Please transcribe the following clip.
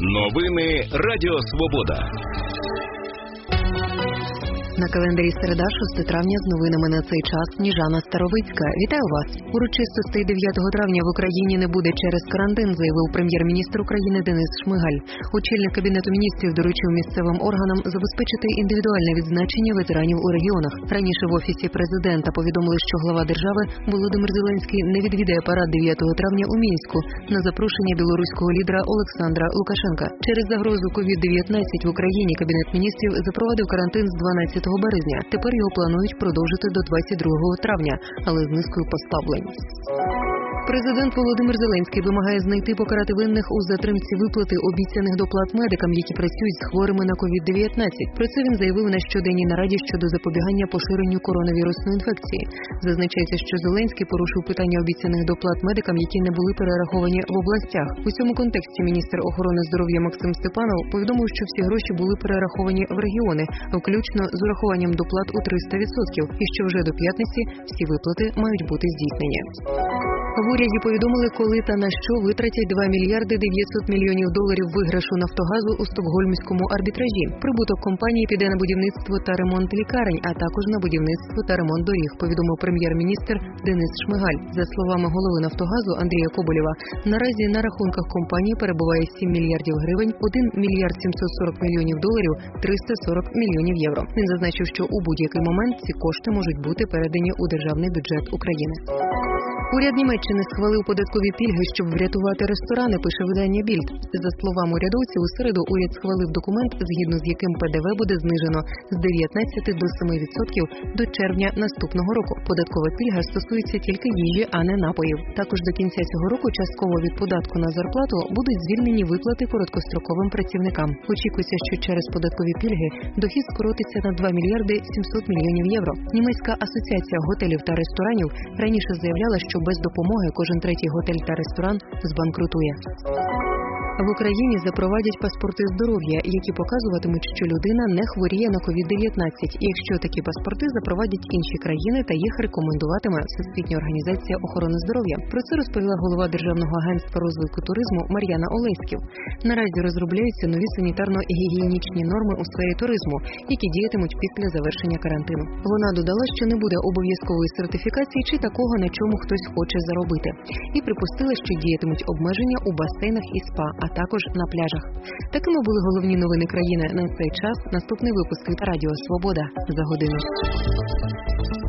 Новини Радіо Свобода. На календарі середа, 6 травня, з новинами на цей час Сніжана Старовицька. Вітаю вас! Урочистостей 9 травня в Україні не буде через карантин, заявив прем'єр-міністр України Денис Шмигаль. Очільник Кабінету міністрів доручив місцевим органам забезпечити індивідуальне відзначення ветеранів у регіонах. Раніше в Офісі президента повідомили, що глава держави Володимир Зеленський не відвідає парад 9 травня у Мінську на запрошення білоруського лідера Олександра Лукашенка. Через загрозу COVID-19 в Україні Кабінет міністрів запровадив карантин з 12 березня. Тепер його планують продовжити до 22 травня, але з низкою послаблень. Президент Володимир Зеленський вимагає знайти покарати винних у затримці виплати обіцяних доплат медикам, які працюють з хворими на COVID-19. Про це він заявив на щоденній нараді щодо запобігання поширенню коронавірусної інфекції. Зазначається, що Зеленський порушив питання обіцяних доплат медикам, які не були перераховані в областях. У цьому контексті міністр охорони здоров'я Максим Степанов повідомив, що всі гроші були перераховані в регіони, включно з урахуванням доплат у 300%, і що вже до п'ятниці всі виплати мають бути здійснені. В уряді повідомили, коли та на що витратять 2 мільярди 900 мільйонів доларів виграшу Нафтогазу у стокгольмському арбітражі. Прибуток компанії піде на будівництво та ремонт лікарень, а також на будівництво та ремонт доріг, повідомив прем'єр-міністр Денис Шмигаль. За словами голови Нафтогазу Андрія Коболєва, наразі на рахунках компанії перебуває 7 мільярдів гривень, 1 мільярд 740 мільйонів доларів, 340 мільйонів євро. Він зазначив, що у будь-який момент ці кошти можуть бути передані у державний бюджет України. Уряд Німеччини схвалив податкові пільги, щоб врятувати ресторани, пише видання Більд. За словами урядовців, у середу уряд схвалив документ, згідно з яким ПДВ буде знижено з 19 до 7% до червня наступного року. Податкова пільга стосується тільки їжі, а не напоїв. Також до кінця цього року частково від податку на зарплату будуть звільнені виплати короткостроковим працівникам. Очікується, що через податкові пільги дохід скоротиться на 2 мільярди 700 мільйонів євро. Німецька асоціація готелів та ресторанів раніше заявляла, що без допомоги кожен третій готель та ресторан збанкрутує. В Україні запровадять паспорти здоров'я, які показуватимуть, що людина не хворіє на COVID-19. І якщо такі паспорти запровадять інші країни та їх рекомендуватиме Всесвітня організація охорони здоров'я. Про це розповіла голова Державного агентства розвитку туризму Мар'яна Олеськів. Наразі розробляються нові санітарно-гігієнічні норми у сфері туризму, які діятимуть після завершення карантину. Вона додала, що не буде обов'язкової сертифікації чи такого, на чому хтось хоче заробити. І припустила, що діятимуть обмеження у басейнах і спа, а також на пляжах. Такими були головні новини країни на цей час. Наступний випуск від Радіо Свобода за годину.